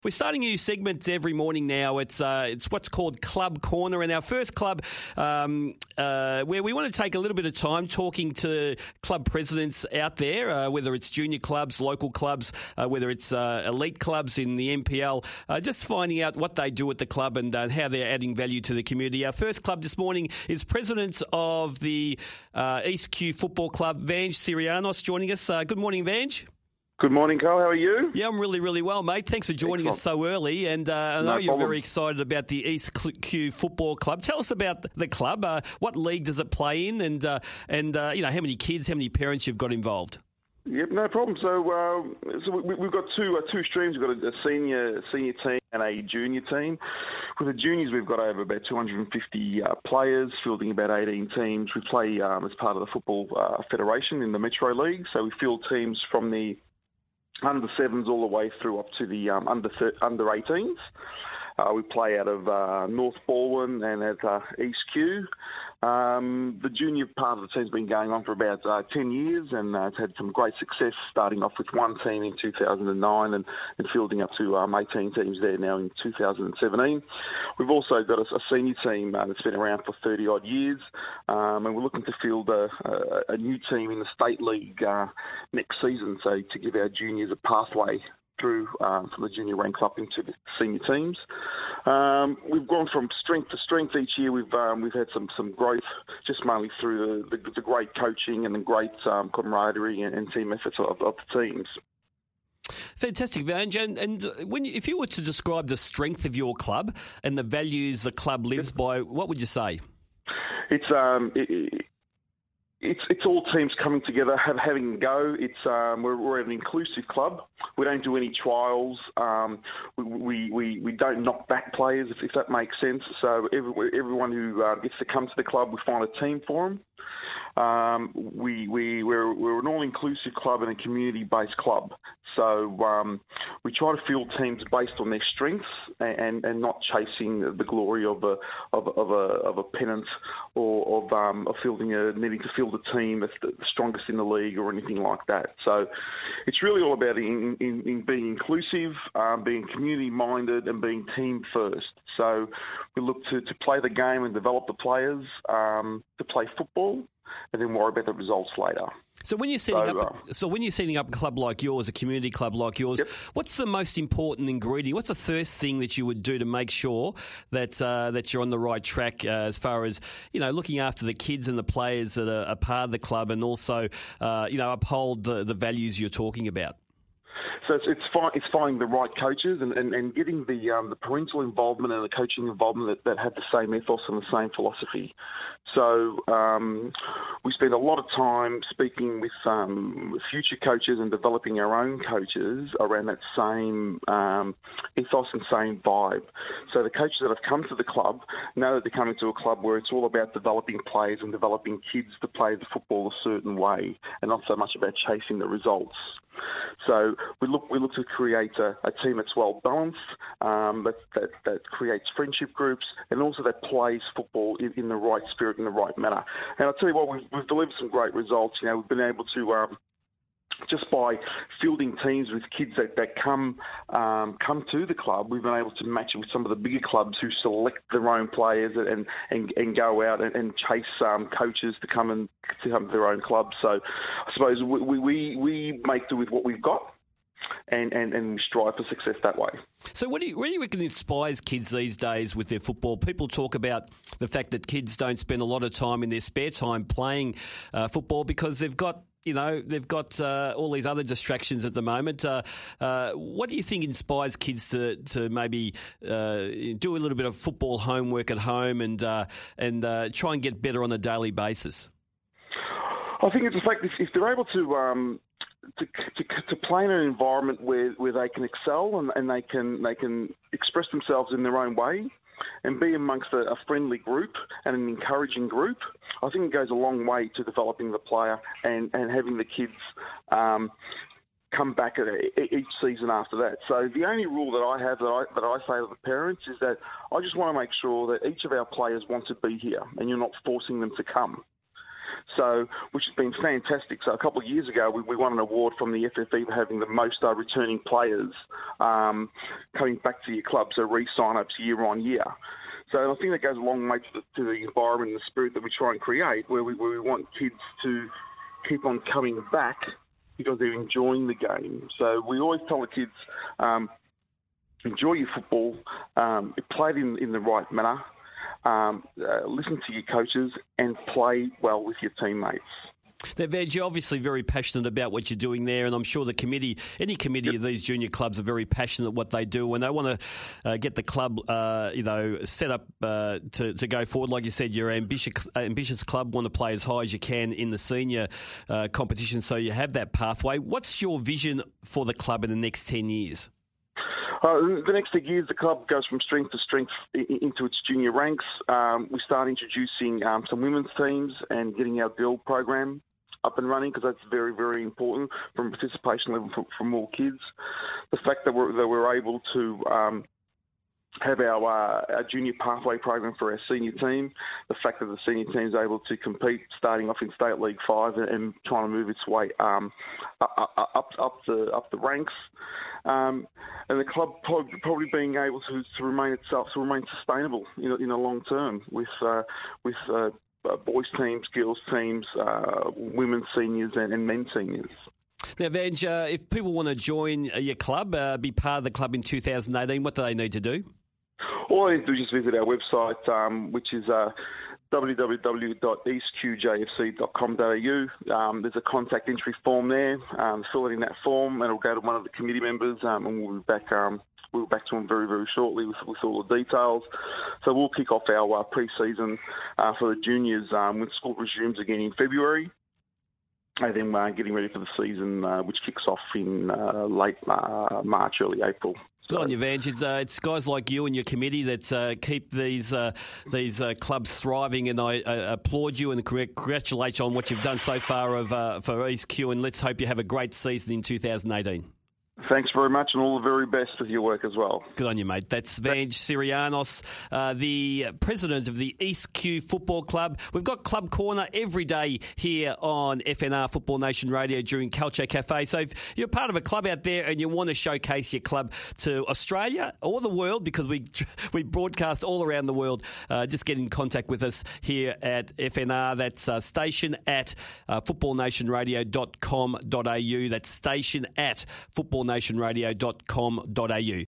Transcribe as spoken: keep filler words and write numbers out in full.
We're starting a new segment every morning now. It's uh, it's what's called Club Corner, and our first club um, uh, where we want to take a little bit of time talking to club presidents out there, uh, whether it's junior clubs, local clubs, uh, whether it's uh, elite clubs in the N P L, uh, just finding out what they do at the club and uh, how they're adding value to the community. Our first club this morning is president of the uh, East Kew Football Club, Vange Sirianos, joining us. Uh, good morning, Vange. Good morning, Carl. How are you? Yeah, I'm really, really well, mate. Thanks for joining Excellent. us so early. And uh, I know no you're problem. very excited about the East Kew Football Club. Tell us about the club. Uh, what league does it play in? And, uh, and uh, you know, how many kids, how many parents you've got involved? Yep, no problem. So, uh, so we, we've got two uh, two streams. We've got a, a senior senior team and a junior team. With the juniors, we've got over about two hundred fifty uh, players, fielding about eighteen teams. We play um, as part of the Football uh, Federation in the Metro League. So we field teams from the under sevens all the way through up to the um, under thir- under eighteens. Uh, we play out of uh, North Balwyn and at uh, East Kew. Um, the junior part of the team's been going on for about uh, ten years, and uh, it's had some great success, starting off with one team in two thousand nine and, and fielding up to um, eighteen teams there now in two thousand seventeen. We've also got a, a senior team uh, that's been around for thirty-odd years, um, and we're looking to field a, a, a new team in the State League uh, next season, so to give our juniors a pathway through um, from the junior ranks up into the senior teams. Um, we've gone from strength to strength each year. We've um, we've had some, some growth just mainly through the, the, the great coaching and the great um, camaraderie and, and team efforts of, of the teams. Fantastic, Vange. And, and when you, if you were to describe the strength of your club and the values the club lives by, what would you say? It's um. It, it, It's it's all teams coming together, have, having a go. It's um, we're, we're an inclusive club. We don't do any trials. Um, we, we, we we don't knock back players, if, if that makes sense. So every, everyone who uh, gets to come to the club, we find a team for them. Um, we we we're, we're an all-inclusive club and a community-based club. So um, we try to field teams based on their strengths and, and not chasing the glory of a of, of a of a pennant or of, um, of fielding a needing to field a team that's the strongest in the league or anything like that. So it's really all about in, in, in being inclusive, um, being community-minded, and being team first. So we look to, to play the game and develop the players um, to play football, and then worry about the results later. So when you're setting so, up, uh, so when you're setting up a club like yours, a community club like yours, yep. what's the most important ingredient? What's the first thing that you would do to make sure that uh, that you're on the right track uh, as far as you know, looking after the kids and the players that are a part of the club, and also uh, you know, uphold the, the values you're talking about? So it's it's, fi- it's finding the right coaches and, and, and getting the um, the parental involvement and the coaching involvement that, that have the same ethos and the same philosophy. So um, we spend a lot of time speaking with um, future coaches and developing our own coaches around that same um, ethos and same vibe. So the coaches that have come to the club know that they're coming to a club where it's all about developing players and developing kids to play the football a certain way, and not so much about chasing the results. So we look we look to create a, a team that's well balanced, um, that, that that creates friendship groups, and also that plays football in, in the right spirit, in the right manner. And I'll tell you what, we've, we've delivered some great results. You know, we've been able to. Um, Just by fielding teams with kids that, that come um, come to the club, we've been able to match it with some of the bigger clubs who select their own players and and, and go out and, and chase um, coaches to come and to come to their own club. So I suppose we we, we make do with what we've got. And, and, and we strive for success that way. So what do you, what do you reckon inspires kids these days with their football? People talk about the fact that kids don't spend a lot of time in their spare time playing uh, football because they've got, you know, they've got uh, all these other distractions at the moment. Uh, uh, what do you think inspires kids to to maybe uh, do a little bit of football homework at home and uh, and uh, try and get better on a daily basis? I think it's the fact that if they're able to um, to, to to play in an environment where, where they can excel and, and they can they can express themselves in their own way, and be amongst a, a friendly group and an encouraging group, I think it goes a long way to developing the player and, and having the kids um, come back at a, each season after that. So the only rule that I have that I, that I say to the parents is that I just want to make sure that each of our players want to be here and you're not forcing them to come. So, which has been fantastic. So a couple of years ago, we, we won an award from the F F E for having the most uh, returning players um, coming back to your club, so re-sign-ups year on year. So I think that goes a long way to the, to the environment and the spirit that we try and create, where we, where we want kids to keep on coming back because they're enjoying the game. So we always tell the kids, um, enjoy your football, um, play it in, in the right manner, Um, uh, listen to your coaches and play well with your teammates. Now, Veg, you're obviously very passionate about what you're doing there, and I'm sure the committee, any committee yep. of these junior clubs are very passionate at what they do, and they want to uh, get the club, uh, you know, set up uh, to, to go forward. Like you said, you're an ambitious, ambitious club, want to play as high as you can in the senior uh, competition, so you have that pathway. What's your vision for the club in the next ten years? Uh, the next big years, the club goes from strength to strength into its junior ranks. Um, we start introducing um, some women's teams and getting our girl program up and running, because that's very, very important from a participation level for, for more kids. The fact that we're, that we're able to um, have our, uh, our junior pathway program for our senior team, the fact that the senior team is able to compete starting off in State League five and, and trying to move its way um, up, up, up, the, up the ranks. Um, and the club probably being able to, to remain itself, to remain sustainable in, in the long term with uh, with uh, boys teams, girls teams, uh, women's seniors, and, and men's seniors. Now, Veg, uh, if people want to join your club, uh, be part of the club in two thousand eighteen, what do they need to do? All they need to do is just visit our website, um, which is uh, w w w dot east q j f c dot com dot a u. Um, there's a contact entry form there. Um, fill it in that form, and it'll go to one of the committee members, um, and we'll be back. Um, we'll be back to them very, very shortly with, with all the details. So we'll kick off our uh, pre-season uh, for the juniors um, when school resumes again in February. And then we're getting ready for the season, uh, which kicks off in uh, late uh, March, early April. Good on you, Veg. It's, uh, it's guys like you and your committee that uh, keep these uh, these uh, clubs thriving, and I uh, applaud you and congratulate you on what you've done so far of, uh, for East Q, and let's hope you have a great season in two thousand eighteen. Thanks very much, and all the very best with your work as well. Good on you, mate. That's Veg Sirianos, uh, the president of the East Q Football Club. We've got Club Corner every day here on F N R Football Nation Radio during Culture Cafe. So if you're part of a club out there and you want to showcase your club to Australia or the world, because we we broadcast all around the world, uh, just get in contact with us here at F N R. That's uh, station at uh, football nation radio dot com dot a u. That's station at football nation radio dot com dot a u.